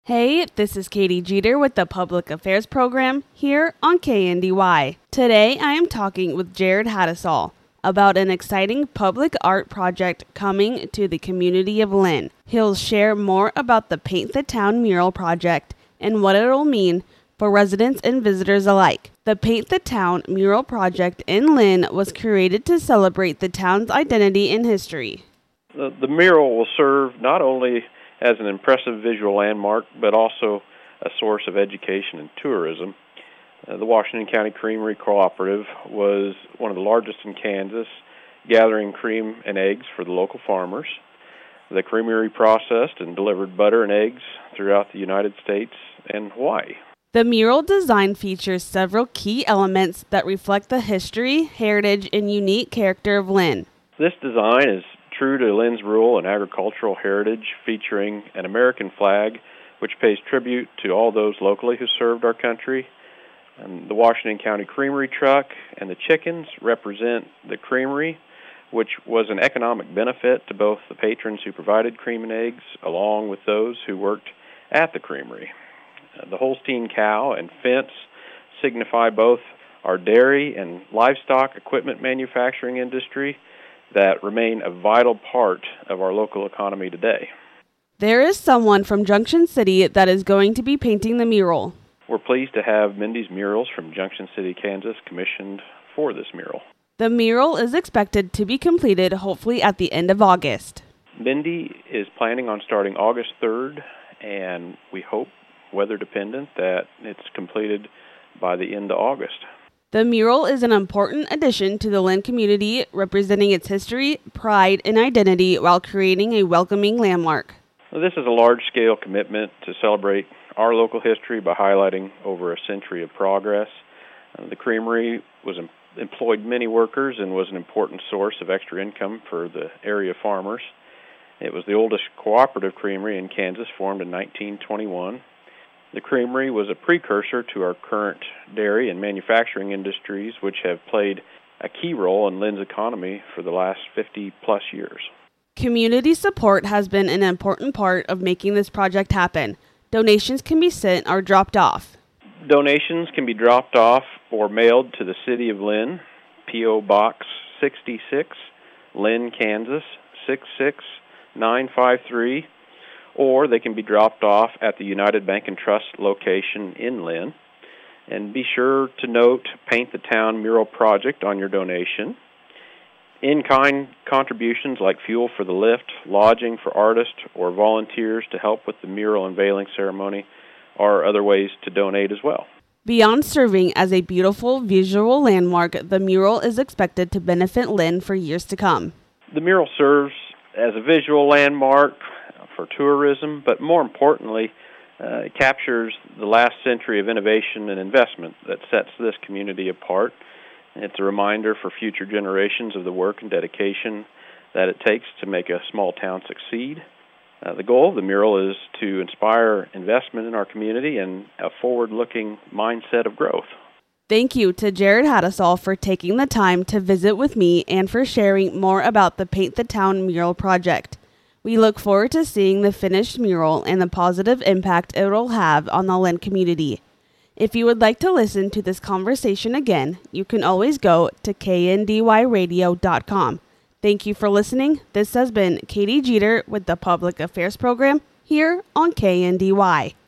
Hey, this is Katie Jeter with the Public Affairs Program here on KNDY. Today I am talking with Jared Hattisall about an exciting public art project coming to the community of Lynn. He'll share more about the Paint the Town mural project and what it'll mean for residents and visitors alike. The Paint the Town mural project in Lynn was created to celebrate the town's identity and history. The mural will serve not only as an impressive visual landmark, but also a source of education and tourism. The Washington County Creamery Cooperative was one of the largest in Kansas, gathering cream and eggs for the local farmers. The creamery processed and delivered butter and eggs throughout the United States and Hawaii. The mural design features several key elements that reflect the history, heritage, and unique character of Lynn. This design is true to Lynn's rural and agricultural heritage, featuring an American flag which pays tribute to all those locally who served our country. And the Washington County Creamery truck and the chickens represent the creamery, which was an economic benefit to both the patrons who provided cream and eggs along with those who worked at the creamery. The Holstein cow and fence signify both our dairy and livestock equipment manufacturing industry that remain a vital part of our local economy today. There is someone from Junction City that is going to be painting the mural. We're pleased to have Mindy's Murals from Junction City, Kansas, commissioned for this mural. The mural is expected to be completed hopefully at the end of August. Mindy is planning on starting August 3rd, and we hope, weather dependent, that it's completed by the end of August. The mural is an important addition to the Lynn community, representing its history, pride, and identity while creating a welcoming landmark. This is a large-scale commitment to celebrate our local history by highlighting over a century of progress. The creamery employed many workers and was an important source of extra income for the area farmers. It was the oldest cooperative creamery in Kansas, formed in 1921. The creamery was a precursor to our current dairy and manufacturing industries, which have played a key role in Lynn's economy for the last 50-plus years. Community support has been an important part of making this project happen. Donations can be sent or dropped off. Donations can be dropped off or mailed to the City of Lynn, P.O. Box 66, Lynn, Kansas 66953, or they can be dropped off at the United Bank and Trust location in Lynn. And be sure to note Paint the Town mural project on your donation. In-kind contributions like fuel for the lift, lodging for artists, or volunteers to help with the mural unveiling ceremony are other ways to donate as well. Beyond serving as a beautiful visual landmark, the mural is expected to benefit Lynn for years to come. The mural serves as a visual landmark for tourism, but more importantly, it captures the last century of innovation and investment that sets this community apart. It's a reminder for future generations of the work and dedication that it takes to make a small town succeed. The goal of the mural is to inspire investment in our community and a forward-looking mindset of growth. Thank you to Jared Hattisall for taking the time to visit with me and for sharing more about the Paint the Town mural project. We look forward to seeing the finished mural and the positive impact it will have on the Lynn community. If you would like to listen to this conversation again, you can always go to kndyradio.com. Thank you for listening. This has been Katie Jeter with the Public Affairs Program here on KNDY.